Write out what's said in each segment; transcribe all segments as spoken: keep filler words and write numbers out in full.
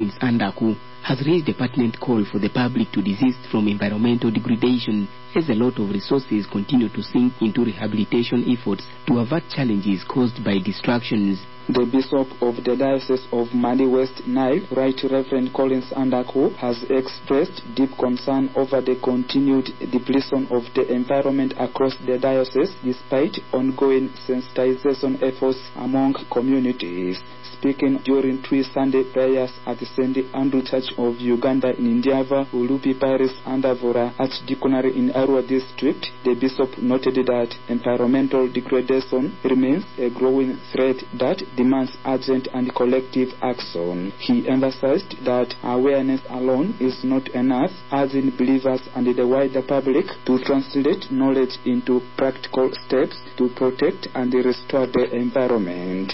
Collins Andaku, has raised a pertinent call for the public to desist from environmental degradation as a lot of resources continue to sink into rehabilitation efforts to avert challenges caused by distractions. The Bishop of the Diocese of Mali West Nile, Right Reverend Collins Andaku, has expressed deep concern over the continued depletion of the environment across the diocese despite ongoing sensitization efforts among communities. Speaking during three Sunday prayers at the Saint Andrew Church of Uganda in Indiava, Ulupi Paris, Andavora Archdeaconry in Arua District, the Bishop noted that environmental degradation remains a growing threat that demands urgent and collective action. He emphasized that awareness alone is not enough, urging believers and the wider public to translate knowledge into practical steps to protect and restore the environment.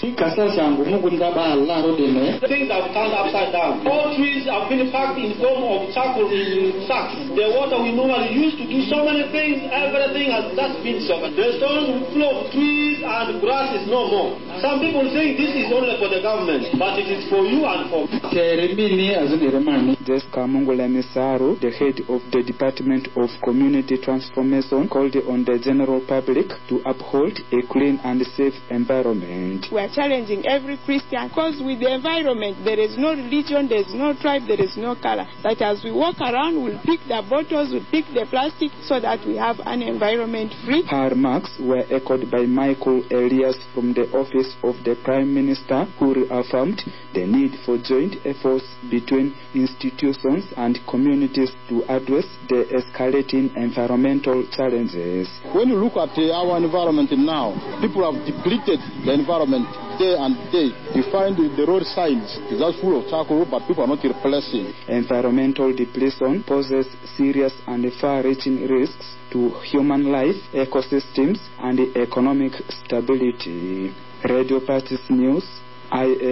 Things have turned upside down. All trees have been packed in form of charcoal in sacks. The water we normally use to do so many things, everything has just been soaked. The stones will float, trees and grass is no more. Some people say this is only for the government, but it is for you and for me. Jessica Mungula Misaru, the head of the Department of Community Transformation, called on the general public to uphold a clean and safe environment. We are challenging every Christian because with the environment there is no religion, there is no tribe, there is no color. That as we walk around, we'll pick the bottles, we'll pick the plastic so that we have an environment free. Her remarks were echoed by Michael Elias from the Office of the Prime Minister, who reaffirmed the need for joint efforts between institutions and communities to address the escalating environmental challenges. When you look at our environment now, people have depleted the environment day and day. You find the road signs is just full of charcoal, but people are not replacing. Environmental depletion poses serious and far-reaching risks to human life, ecosystems, and economic stability. Radio Parties News, I am